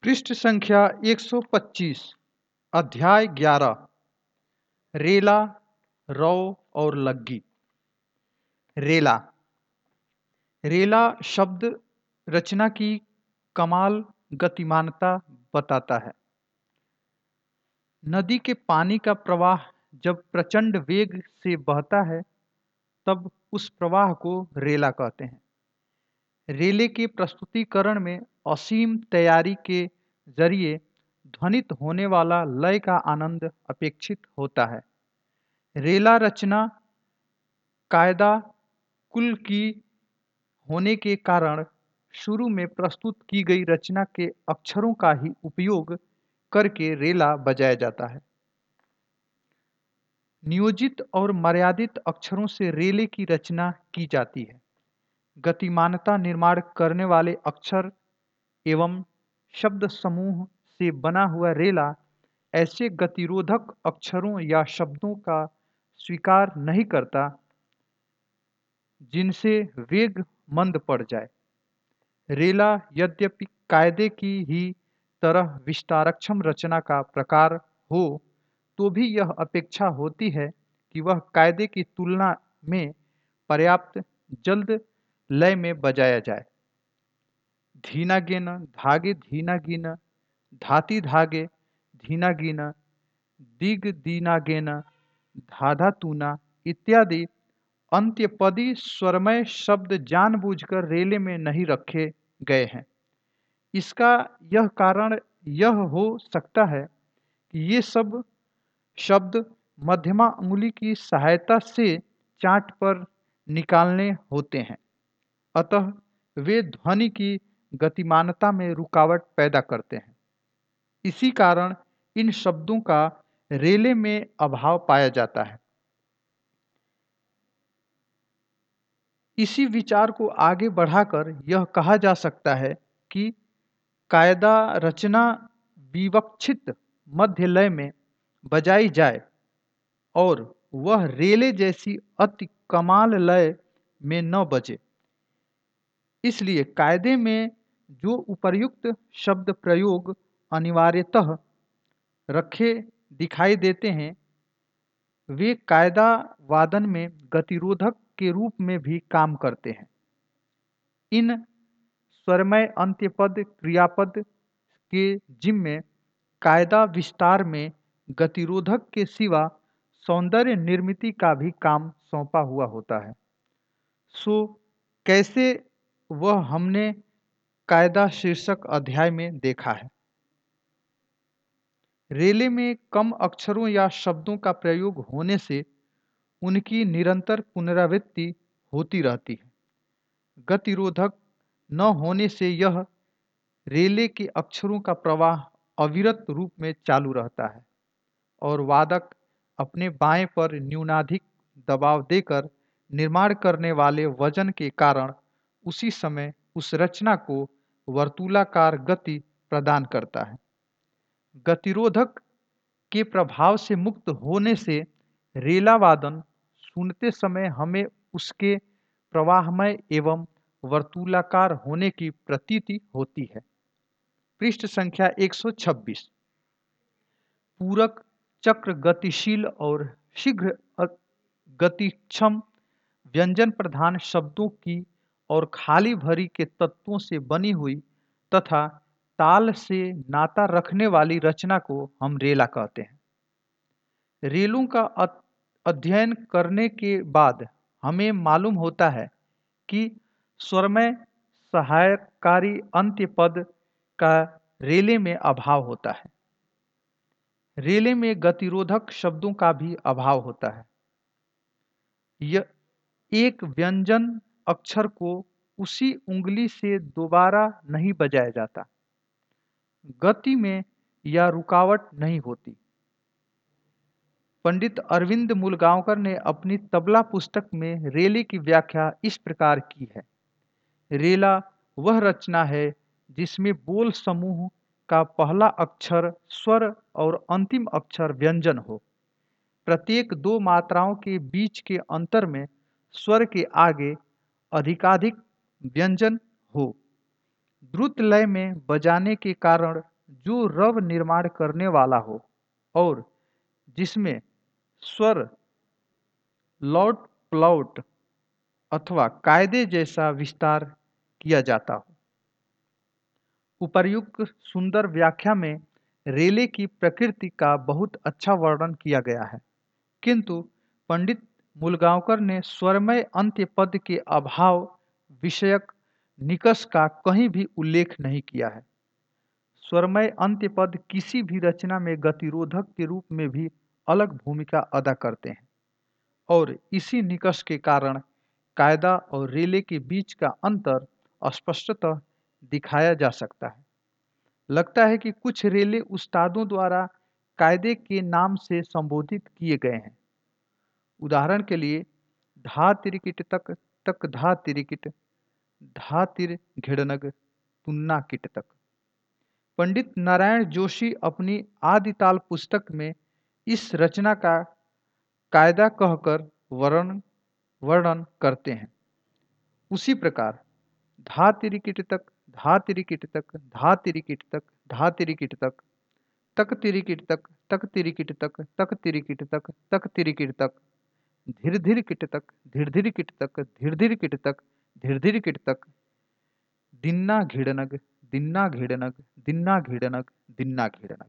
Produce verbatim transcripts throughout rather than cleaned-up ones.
पृष्ठ संख्या एक सौ पच्चीस। अध्याय ग्यारह। रेला, रौ और लग्गी। रेला। रेला शब्द रचना की कमाल गतिमानता बताता है। नदी के पानी का प्रवाह जब प्रचंड वेग से बहता है तब उस प्रवाह को रेला कहते हैं। रेले के प्रस्तुतिकरण में असीम तैयारी के जरिए ध्वनित होने वाला लय का आनंद अपेक्षित होता है। रेला रचना कायदा कुल की होने के कारण शुरू में प्रस्तुत की गई रचना के अक्षरों का ही उपयोग करके रेला बजाया जाता है। नियोजित और मर्यादित अक्षरों से रेले की रचना की जाती है। गतिमानता निर्माण करने वाले अक्षर एवं शब्द समूह से बना हुआ रेला ऐसे गतिरोधक अक्षरों या शब्दों का स्वीकार नहीं करता जिनसे वेग मंद पड़ जाए। रेला यद्यपि कायदे की ही तरह विस्तारक्षम रचना का प्रकार हो तो भी यह अपेक्षा होती है कि वह कायदे की तुलना में पर्याप्त जल्द लय में बजाया जाए। धीनागिन धागे धीनागिन, धाती धागे धीनागिन, दिग दीनागेन, धाधा तूना इत्यादि अंत्यपदी स्वरमय शब्द जानबूझकर रेले में नहीं रखे गए हैं। इसका यह कारण यह हो सकता है कि ये सब शब्द मध्यमा अंगुली की सहायता से चाट पर निकालने होते हैं, अतः वे ध्वनि की गतिमानता में रुकावट पैदा करते हैं। इसी कारण इन शब्दों का रेले में अभाव पाया जाता है। इसी विचार को आगे बढ़ाकर यह कहा जा सकता है कि कायदा रचना विवक्षित मध्य लय में बजाई जाए और वह रेले जैसी अति कमाल लय में न बजे। इसलिए कायदे में जो उपर्युक्त शब्द प्रयोग अनिवार्यतः रखे दिखाई देते हैं वे कायदा वादन में गतिरोधक के रूप में भी काम करते हैं। इन स्वरमय अंत्यपद क्रियापद के जिम्मे कायदा विस्तार में गतिरोधक के सिवा सौंदर्य निर्मिति का भी काम सौंपा हुआ होता है। सो कैसे वह हमने कायदा शीर्षक अध्याय में देखा है। रेले में कम अक्षरों या शब्दों का प्रयोग होने से उनकी निरंतर पुनरावृत्ति होती रहती है। गतिरोधक न होने से यह रेले के अक्षरों का प्रवाह अविरत रूप में चालू रहता है और वादक अपने बाएं पर न्यूनाधिक दबाव देकर निर्माण करने वाले वजन के कारण उसी समय उस रचना को वर्तुलाकार गति प्रदान करता है। गतिरोधक के प्रभाव से मुक्त होने से रेला वादन सुनते समय हमें उसके प्रवाहमय एवं वर्तुलाकार होने की प्रतीति होती है। पृष्ठ संख्या एक सौ छब्बीस। पूरक चक्र गतिशील और शीघ्र गतिक्षम व्यंजन प्रधान शब्दों की और खाली भरी के तत्वों से बनी हुई तथा ताल से नाता रखने वाली रचना को हम रेला कहते हैं। रेलों का अध्ययन करने के बाद हमें मालूम होता है कि स्वरमय सहायकारी अंत्यपद का रेले में अभाव होता है। रेले में गतिरोधक शब्दों का भी अभाव होता है। यह एक व्यंजन अक्षर को उसी उंगली से दोबारा नहीं बजाया जाता। गति में या रुकावट नहीं होती। पंडित अरविंद मूलगांवकर ने अपनी तबला पुस्तक में रेले की व्याख्या इस प्रकार की है। रेला वह रचना है जिसमें बोल समूह का पहला अक्षर स्वर और अंतिम अक्षर व्यंजन हो। प्रत्येक दो मात्राओं के बीच के अंतर में स्वर के आगे अधिकाधिक व्यंजन हो। द्रुत लय में बजाने के कारण जो रव निर्माण करने वाला हो और जिसमें स्वर लौट प्लौट अथवा कायदे जैसा विस्तार किया जाता हो। उपर्युक्त सुंदर व्याख्या में रेले की प्रकृति का बहुत अच्छा वर्णन किया गया है, किंतु पंडित मुलगांवकर ने स्वरमय अंत्य पद के अभाव विषयक निकष का कहीं भी उल्लेख नहीं किया है। स्वरमय अंत्य पद किसी भी रचना में गतिरोधक के रूप में भी अलग भूमिका अदा करते हैं और इसी निकष के कारण कायदा और रेले के बीच का अंतर स्पष्टतः दिखाया जा सकता है। लगता है कि कुछ रेले उस्तादों द्वारा कायदे के नाम से संबोधित किए गए हैं। उदाहरण के लिए धा तिरिकिट तक तक धा तिरिकिट, धा तिर घिड़नग तुन्ना किट तक। पंडित नारायण जोशी अपनी आदिताल पुस्तक में इस रचना का कायदा कहकर वर्णन वर्णन करते हैं। उसी प्रकार धा तिरिकिट तक धा तिरिकिट तक धा तिरिकिट तक धा तिरिकिट तक तक तिरिकिट तक तक तिरिकिट तक तक तिरिकिट तक तक तिरिकिट तक धीर धीर किट तक धीर धीर किट तक धीर धीर किट तक धीर धीर किट तक दिन्ना घिड़नग दिन्ना घिड़नग दिन्ना घिड़नग दिन्ना घिड़नग।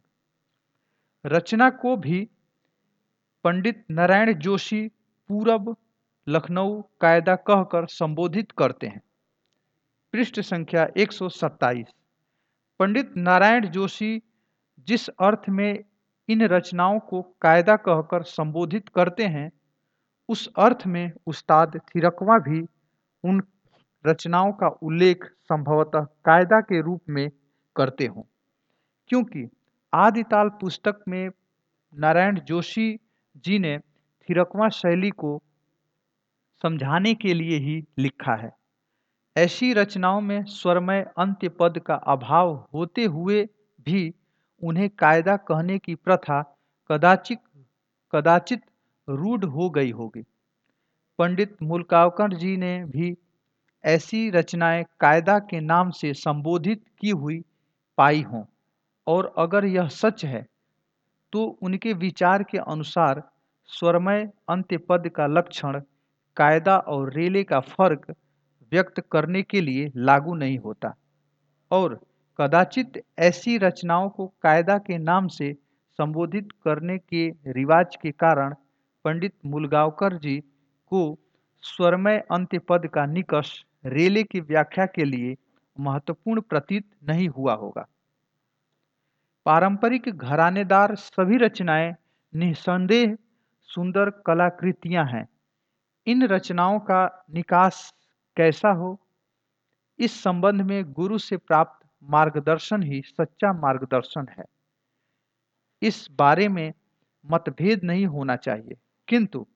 रचना को भी पंडित नारायण जोशी पूरब लखनऊ कायदा कहकर संबोधित करते हैं। पृष्ठ संख्या एक सौ सत्ताईस। पंडित नारायण जोशी जिस अर्थ में इन रचनाओं को कायदा कहकर संबोधित करते हैं, उस अर्थ में उस्ताद थिरकवा भी उन रचनाओं का उल्लेख संभवतः कायदा के रूप में करते हों, क्योंकि आदिताल पुस्तक में नारायण जोशी जी ने थिरकवा शैली को समझाने के लिए ही लिखा है। ऐसी रचनाओं में स्वरमय अंत्य पद का अभाव होते हुए भी उन्हें कायदा कहने की प्रथा कदाचित कदाचित रूढ़ हो गई होगी। पंडित मुलगांवकर जी ने भी ऐसी रचनाएं कायदा के नाम से संबोधित की हुई पाई हों, और अगर यह सच है तो उनके विचार के अनुसार स्वरमय अंत्य पद का लक्षण कायदा और रेले का फर्क व्यक्त करने के लिए लागू नहीं होता, और कदाचित ऐसी रचनाओं को कायदा के नाम से संबोधित करने के रिवाज के कारण पंडित मुलगांवकर जी को स्वरमय अंत्य पद का निकष रेले की व्याख्या के लिए महत्वपूर्ण प्रतीत नहीं हुआ होगा। पारंपरिक घरानेदार सभी रचनाएं निसंदेह सुंदर कलाकृतियां हैं। इन रचनाओं का निकास कैसा हो, इस संबंध में गुरु से प्राप्त मार्गदर्शन ही सच्चा मार्गदर्शन है। इस बारे में मतभेद नहीं होना चाहिए, किंतु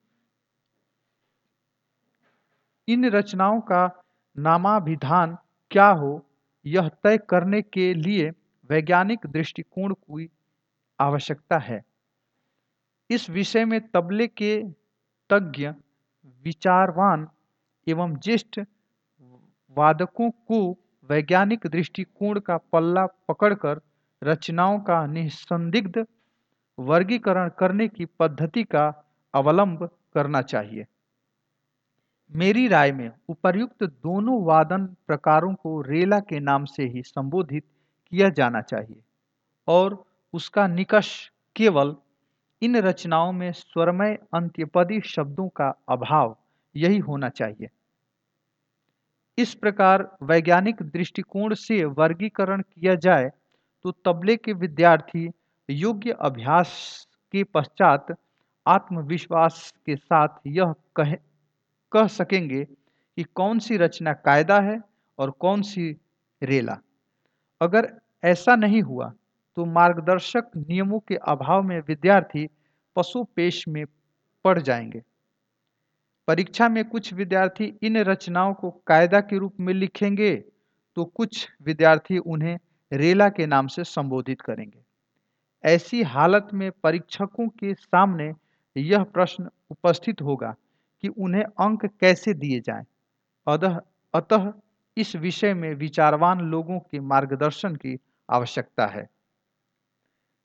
इन रचनाओं का नामाभिधान क्या हो, यह तय करने के लिए वैज्ञानिक दृष्टिकोण की आवश्यकता है। इस विषय में तबले के तज्ञ, विचारवान एवं ज्येष्ठ वादकों को वैज्ञानिक दृष्टिकोण का पल्ला पकड़कर रचनाओं का निसंदिग्ध वर्गीकरण करने की पद्धति का अवलंब करना चाहिए। मेरी राय में उपर्युक्त दोनों वादन प्रकारों को रेला के नाम से ही संबोधित किया जाना चाहिए, और उसका निकष केवल इन रचनाओं में स्वरमय अंत्यपदी शब्दों का अभाव यही होना चाहिए। इस प्रकार वैज्ञानिक दृष्टिकोण से वर्गीकरण किया जाए तो तबले के विद्यार्थी योग्य अभ्यास के पश्चात आत्मविश्वास के साथ यह कह कह सकेंगे कि कौन सी रचना कायदा है और कौन सी रेला। अगर ऐसा नहीं हुआ तो मार्गदर्शक नियमों के अभाव में विद्यार्थी पशुपेश में पड़ जाएंगे। परीक्षा में कुछ विद्यार्थी इन रचनाओं को कायदा के रूप में लिखेंगे तो कुछ विद्यार्थी उन्हें रेला के नाम से संबोधित करेंगे। ऐसी हालत में परीक्षकों के सामने यह प्रश्न उपस्थित होगा कि उन्हें अंक कैसे दिए जाएं। अतः अतः इस विषय में विचारवान लोगों के मार्गदर्शन की आवश्यकता है।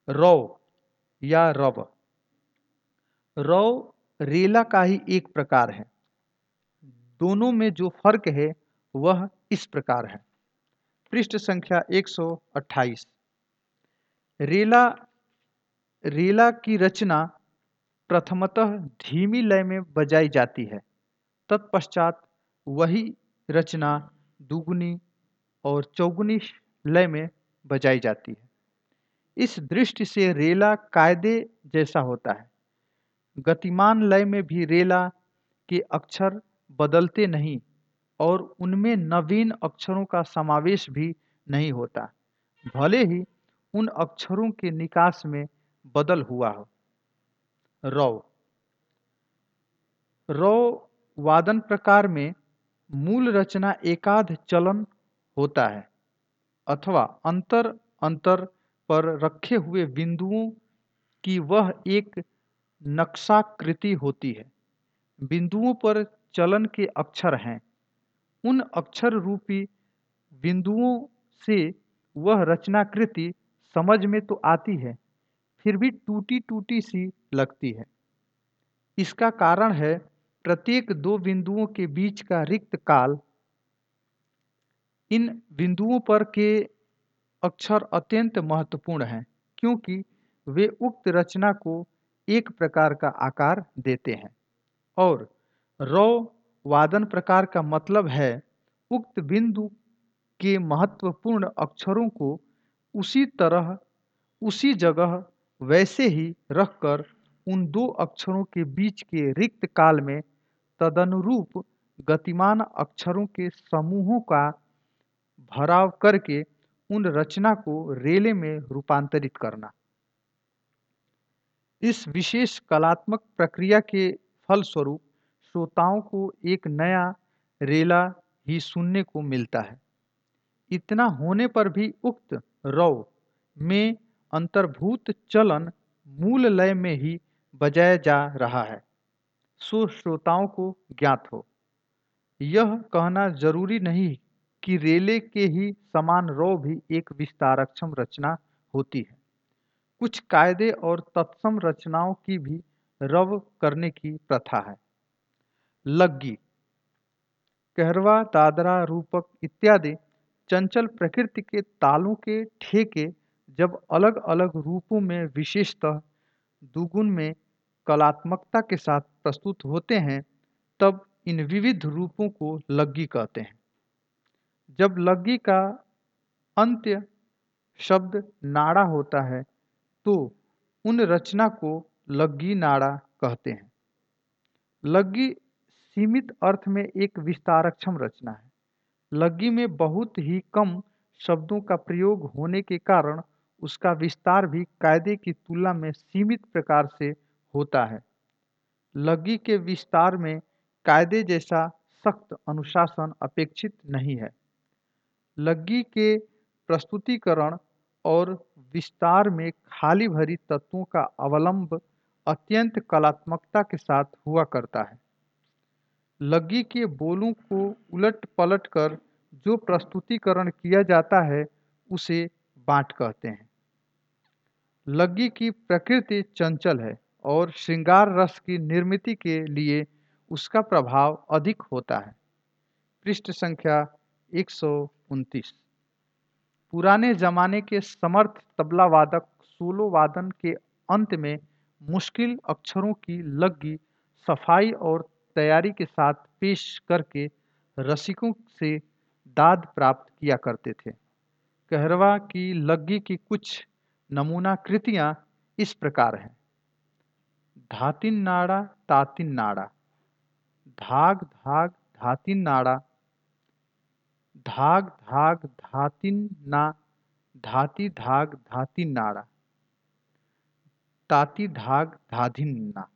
रौ या रव। रौ रेला का ही एक प्रकार है। दोनों में जो फर्क है वह इस प्रकार है। पृष्ठ संख्या एक सौ अट्ठाईस। रेला रेला की रचना प्रथमतः धीमी लय में बजाई जाती है, तत्पश्चात वही रचना दुगुनी और चौगुनी लय में बजाई जाती है। इस दृष्टि से रेला कायदे जैसा होता है। गतिमान लय में भी रेला के अक्षर बदलते नहीं और उनमें नवीन अक्षरों का समावेश भी नहीं होता, भले ही उन अक्षरों के निकास में बदल हुआ हो। रौ रौ वादन प्रकार में मूल रचना एकाध चलन होता है अथवा अंतर अंतर पर रखे हुए बिंदुओं की वह एक नक्शाकृति होती है। बिंदुओं पर चलन के अक्षर हैं। उन अक्षर रूपी बिंदुओं से वह रचनाकृति समझ में तो आती है, फिर भी टूटी टूटी सी लगती है। इसका कारण है प्रत्येक दो बिंदुओं के बीच का रिक्त काल। इन बिंदुओं पर के अक्षर अत्यंत महत्वपूर्ण हैं, क्योंकि वे उक्त रचना को एक प्रकार का आकार देते हैं। और रौ वादन प्रकार का मतलब है उक्त बिंदु के महत्वपूर्ण अक्षरों को उसी तरह उसी जगह वैसे ही रखकर उन दो अक्षरों के बीच के रिक्त काल में तदनुरूप गतिमान अक्षरों के समूहों का भराव करके उन रचना को रेले में रूपांतरित करना। इस विशेष कलात्मक प्रक्रिया के फलस्वरूप श्रोताओं को एक नया रेला ही सुनने को मिलता है। इतना होने पर भी उक्त रौ में अंतर्भूत चलन मूल लय में ही बजाया जा रहा है, सो श्रोताओं को ज्ञात हो। यह कहना जरूरी नहीं कि रेले के ही समान रौ भी एक विस्तारक्षम रचना होती है। कुछ कायदे और तत्सम रचनाओं की भी रव करने की प्रथा है। लग्गी, कहरवा, दादरा, रूपक इत्यादि चंचल प्रकृति के तालों के ठेके जब अलग अलग रूपों में विशेषतः दुगुन में कलात्मकता के साथ प्रस्तुत होते हैं, तब इन विविध रूपों को लग्गी कहते हैं। जब लग्गी का अंत्य शब्द नाड़ा होता है तो उन रचना को लग्गी नाड़ा कहते हैं। लग्गी सीमित अर्थ में एक विस्तारक्षम रचना है। लग्गी में बहुत ही कम शब्दों का प्रयोग होने के कारण उसका विस्तार भी कायदे की तुलना में सीमित प्रकार से होता है। लग्गी के विस्तार में कायदे जैसा सख्त अनुशासन अपेक्षित नहीं है। लग्गी के प्रस्तुतिकरण और विस्तार में खाली भरी तत्वों का अवलंब अत्यंत कलात्मकता के साथ हुआ करता है। लग्गी के बोलों को उलट पलट कर जो प्रस्तुतिकरण किया जाता है उसे बाँट कहते हैं। लग्गी की प्रकृति चंचल है और श्रृंगार रस की निर्मिति के लिए उसका प्रभाव अधिक होता है। पृष्ठ संख्या एक सौ उनतीस। पुराने जमाने के समर्थ तबला वादक सोलो वादन के अंत में मुश्किल अक्षरों की लग्गी सफाई और तैयारी के साथ पेश करके रसिकों से दाद प्राप्त किया करते थे। कहरवा की लग्गी की कुछ नमूना कृतियां इस प्रकार हैं। धातिन नाड़ा तातिन नाड़ा, धाग धाग धातिन नाड़ा, धाग धाग धातिन ना, धाती धाग धातिन नाड़ा, ताती धाग धाधिन ना।